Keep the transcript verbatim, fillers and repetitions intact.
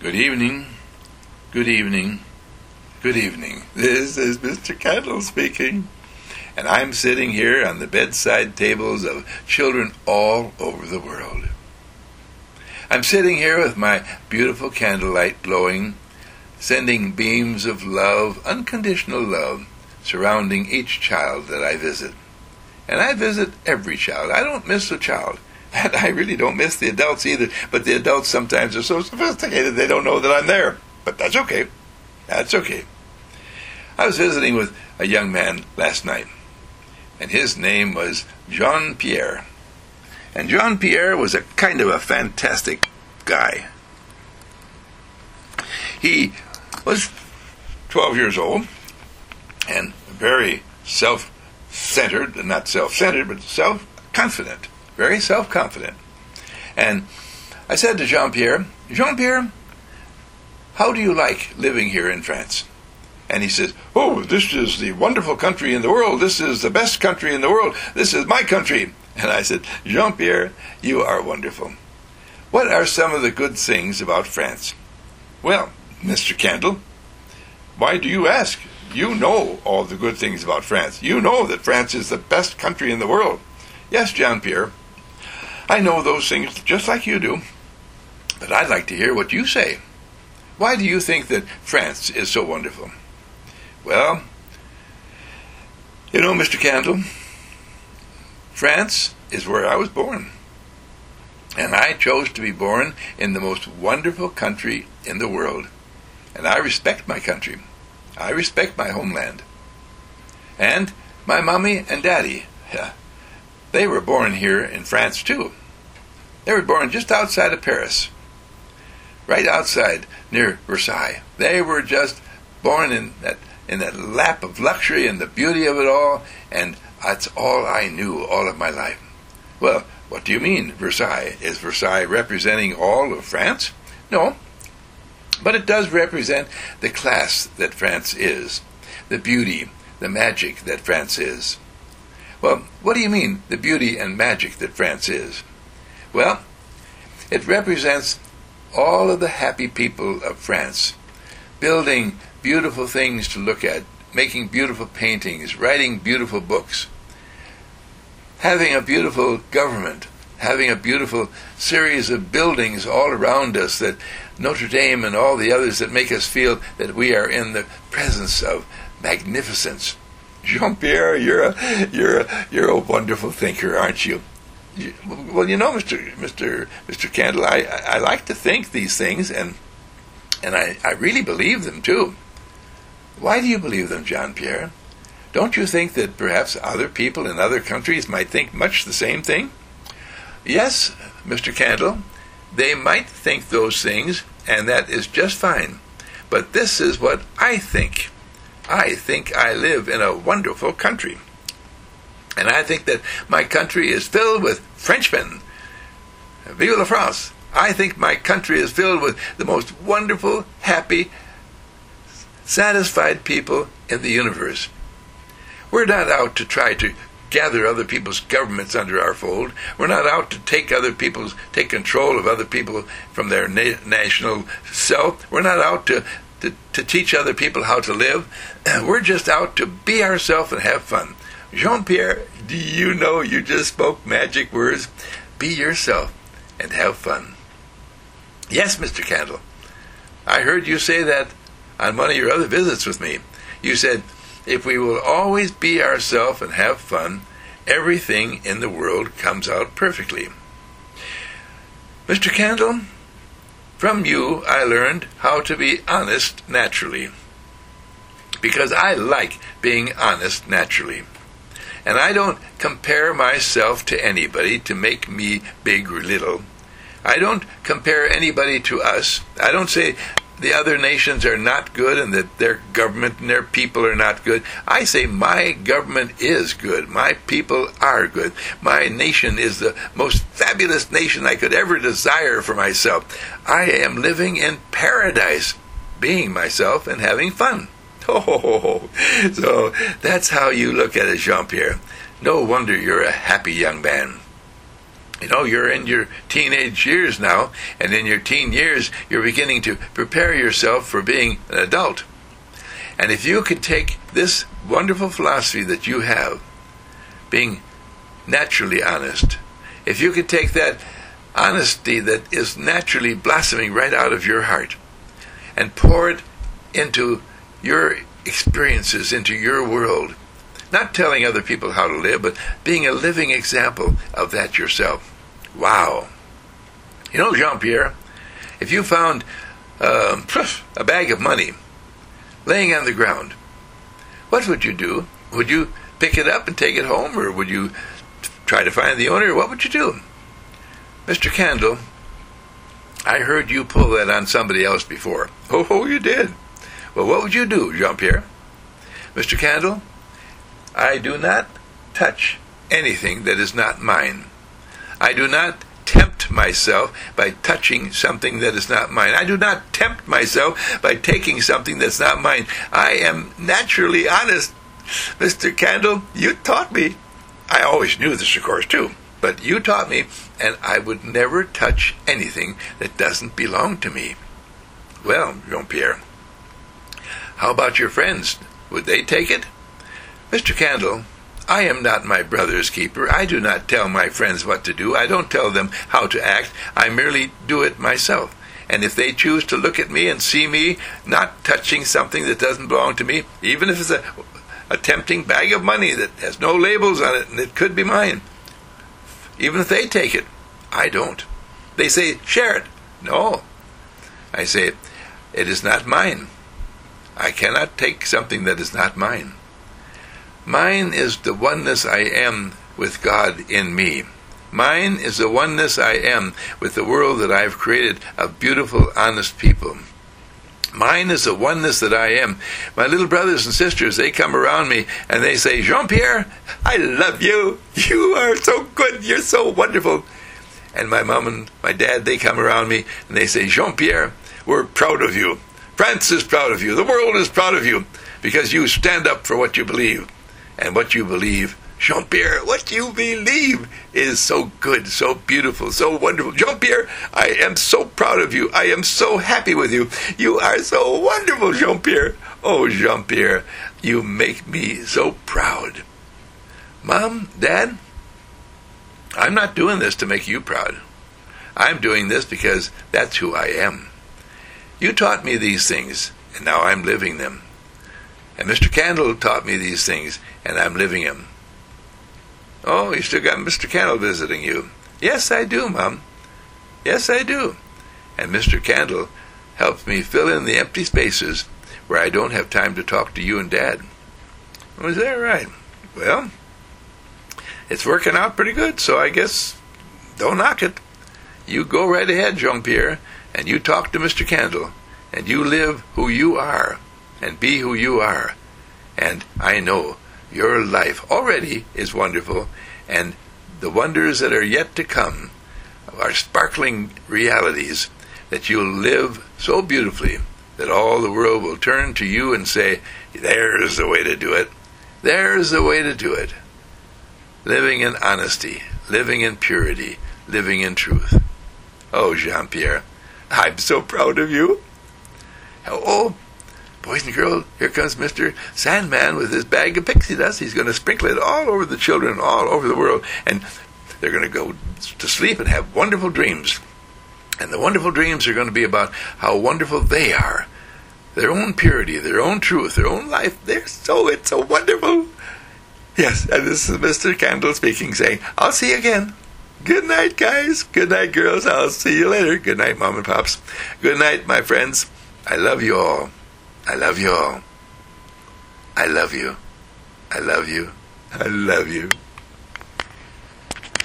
Good evening, good evening, good evening. This is Mister Candle speaking, and I'm sitting here on the bedside tables of children all over the world. I'm sitting here with my beautiful candlelight glowing, sending beams of love, unconditional love, surrounding each child that I visit. And I visit every child. I don't miss a child. And I really don't miss the adults either, but the adults sometimes are so sophisticated they don't know that I'm there. But that's okay. That's okay. I was visiting with a young man last night, and his name was Jean-Pierre. And Jean-Pierre was a kind of a fantastic guy. He was twelve years old, and very self-centered, not self-centered, but self-confident. Very self-confident. And I said to Jean-Pierre, Jean-Pierre, how do you like living here in France? And he says, oh, this is the wonderful country in the world. This is the best country in the world. This is my country. And I said, Jean-Pierre, you are wonderful. What are some of the good things about France? Well, Mister Candle, why do you ask? You know all the good things about France. You know that France is the best country in the world. Yes, Jean-Pierre, I know those things just like you do, but I'd like to hear what you say. Why do you think that France is so wonderful? Well, you know, Mister Candle, France is where I was born. And I chose to be born in the most wonderful country in the world. And I respect my country. I respect my homeland. And my mommy and daddy, yeah, they were born here in France too. They were born just outside of Paris. Right outside, near Versailles. They were just born in that in that lap of luxury and the beauty of it all, and that's all I knew all of my life. Well, what do you mean, Versailles? Is Versailles representing all of France? No. But it does represent the class that France is, the beauty, the magic that France is. Well, what do you mean, the beauty and magic that France is? Well, it represents all of the happy people of France, building beautiful things to look at, making beautiful paintings, writing beautiful books, having a beautiful government, having a beautiful series of buildings all around us, that Notre Dame and all the others that make us feel that we are in the presence of magnificence. Jean-Pierre, you're a you're a you're a wonderful thinker, aren't you? you well, you know, Mister Mister Mister Candle, I, I like to think these things, and and I, I really believe them too. Why do you believe them, Jean-Pierre? Don't you think that perhaps other people in other countries might think much the same thing? Yes, Mister Candle, they might think those things, and that is just fine. But this is what I think. I think I live in a wonderful country. And I think that my country is filled with Frenchmen. Vive la France! I think my country is filled with the most wonderful, happy, satisfied people in the universe. We're not out to try to gather other people's governments under our fold. We're not out to take other people's, take control of other people from their na- national self. We're not out to To, to teach other people how to live. We're just out to be ourselves and have fun. Jean-Pierre, do you know you just spoke magic words? Be yourself and have fun. Yes, Mister Candle, I heard you say that on one of your other visits with me. You said, if we will always be ourselves and have fun, everything in the world comes out perfectly. Mister Candle, from you, I learned how to be honest naturally, because I like being honest naturally. And I don't compare myself to anybody to make me big or little. I don't compare anybody to us. I don't say the other nations are not good and that their government and their people are not good. I say my government is good. My people are good. My nation is the most fabulous nation I could ever desire for myself. I am living in paradise, being myself and having fun. Oh, so that's how you look at it, Jean-Pierre. No wonder you're a happy young man. You know, you're in your teenage years now, and in your teen years, you're beginning to prepare yourself for being an adult. And if you could take this wonderful philosophy that you have, being naturally honest, if you could take that honesty that is naturally blossoming right out of your heart and pour it into your experiences, into your world, not telling other people how to live, but being a living example of that yourself. Wow. You know, Jean-Pierre, if you found um, a bag of money laying on the ground, what would you do? Would you pick it up and take it home, or would you try to find the owner? What would you do? Mister Candle, I heard you pull that on somebody else before. Oh, oh, you did. Well, what would you do, Jean-Pierre? Mister Candle, I do not touch anything that is not mine. I do not tempt myself by touching something that is not mine. I do not tempt myself by taking something that's not mine. I am naturally honest. Mister Candle, you taught me. I always knew this, of course, too. But you taught me, and I would never touch anything that doesn't belong to me. Well, Jean-Pierre, how about your friends? Would they take it? Mister Candle, I am not my brother's keeper. I do not tell my friends what to do. I don't tell them how to act. I merely do it myself. And if they choose to look at me and see me not touching something that doesn't belong to me, even if it's a, a tempting bag of money that has no labels on it and it could be mine, even if they take it, I don't. They say, share it. No. I say, it is not mine. I cannot take something that is not mine. Mine is the oneness I am with God in me. Mine is the oneness I am with the world that I've created of beautiful, honest people. Mine is the oneness that I am. My little brothers and sisters, they come around me and they say, Jean-Pierre, I love you. You are so good. You're so wonderful. And my mom and my dad, they come around me and they say, Jean-Pierre, we're proud of you. France is proud of you. The world is proud of you because you stand up for what you believe. And what you believe, Jean-Pierre, what you believe is so good, so beautiful, so wonderful. Jean-Pierre, I am so proud of you. I am so happy with you. You are so wonderful, Jean-Pierre. Oh, Jean-Pierre, you make me so proud. Mom, Dad, I'm not doing this to make you proud. I'm doing this because that's who I am. You taught me these things, and now I'm living them. And Mister Candle taught me these things, and I'm living them. Oh, you still got Mister Candle visiting you. Yes, I do, Mom. Yes, I do. And Mister Candle helps me fill in the empty spaces where I don't have time to talk to you and Dad. Was that right? Well, it's working out pretty good, so I guess don't knock it. You go right ahead, Jean-Pierre, and you talk to Mister Candle, and you live who you are, and be who you are. And I know your life already is wonderful, and the wonders that are yet to come are sparkling realities that you'll live so beautifully that all the world will turn to you and say, there's the way to do it. There's the way to do it. Living in honesty, living in purity, living in truth. Oh, Jean-Pierre, I'm so proud of you. Oh, boys and girls, here comes Mister Sandman with his bag of pixie dust. He's going to sprinkle it all over the children, all over the world, and they're going to go to sleep and have wonderful dreams. And the wonderful dreams are going to be about how wonderful they are, their own purity, their own truth, their own life. They're so, it's so wonderful. Yes, and this is Mister Candle speaking, saying, I'll see you again. Good night, guys. Good night, girls. I'll see you later. Good night, Mom and Pops. Good night, my friends. I love you all. I love you all. I love you. I love you. I love you.